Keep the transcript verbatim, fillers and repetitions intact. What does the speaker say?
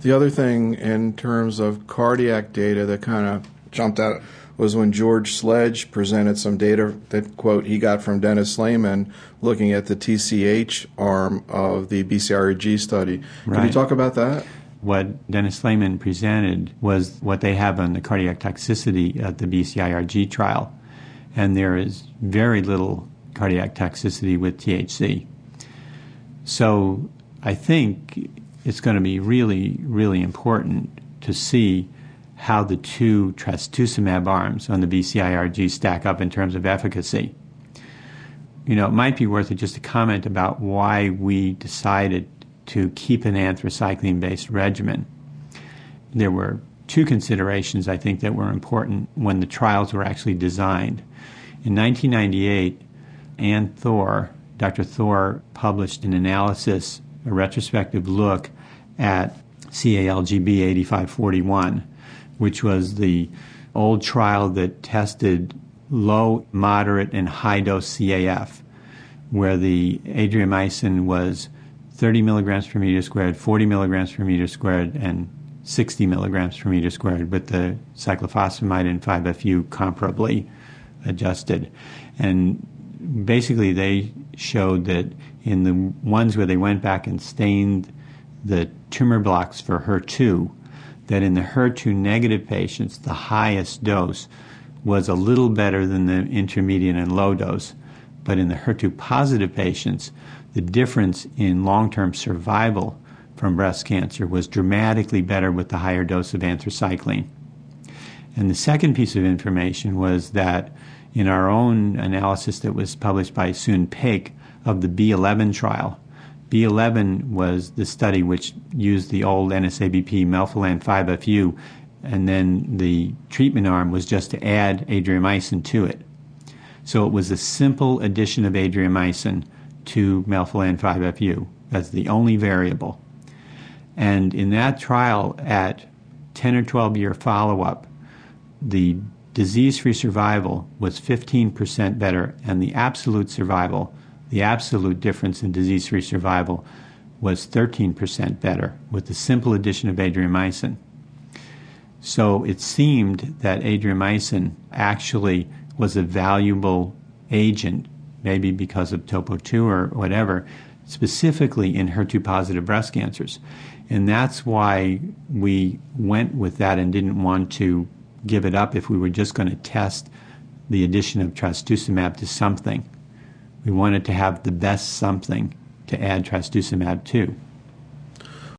The other thing in terms of cardiac data that kind of jumped out was when George Sledge presented some data that, quote, he got from Dennis Lehman looking at the T C H arm of the B C I R G study. Right. Can you talk about that? What Dennis Lehman presented was what they have on the cardiac toxicity at the B C I R G trial. And there is very little cardiac toxicity with T H C. So I think it's going to be really, really important to see how the two trastuzumab arms on the B C I R G stack up in terms of efficacy. You know, it might be worth it just to comment about why we decided to keep an anthracycline-based regimen. There were two considerations, I think, that were important when the trials were actually designed. In nineteen ninety-eight, Ann Thor, Doctor Thor, published an analysis, a retrospective look at C A L G B eighty-five forty-one, which was the old trial that tested low, moderate, and high-dose C A F, where the adriamycin was thirty milligrams per meter squared, forty milligrams per meter squared, and sixty milligrams per meter squared, with the cyclophosphamide and five F U comparably adjusted. And basically they showed that in the ones where they went back and stained the tumor blocks for H E R two, that in the H E R two negative patients, the highest dose was a little better than the intermediate and low dose. But in the H E R two positive patients, the difference in long-term survival from breast cancer was dramatically better with the higher dose of anthracycline. And the second piece of information was that in our own analysis that was published by Soon Paik of the B eleven trial, B eleven was the study which used the old N S A B P melphalan five F U, and then the treatment arm was just to add adriamycin to it. So it was a simple addition of adriamycin to melphalan five F U. That's the only variable. And in that trial, at ten or twelve year follow-up, the disease-free survival was fifteen percent better, and the absolute survival, the absolute difference in disease-free survival, was thirteen percent better with the simple addition of adriamycin. So it seemed that adriamycin actually was a valuable agent, maybe because of topo two or whatever, specifically in H E R two positive breast cancers. And that's why we went with that and didn't want to give it up if we were just going to test the addition of trastuzumab to something. We wanted to have the best something to add trastuzumab to.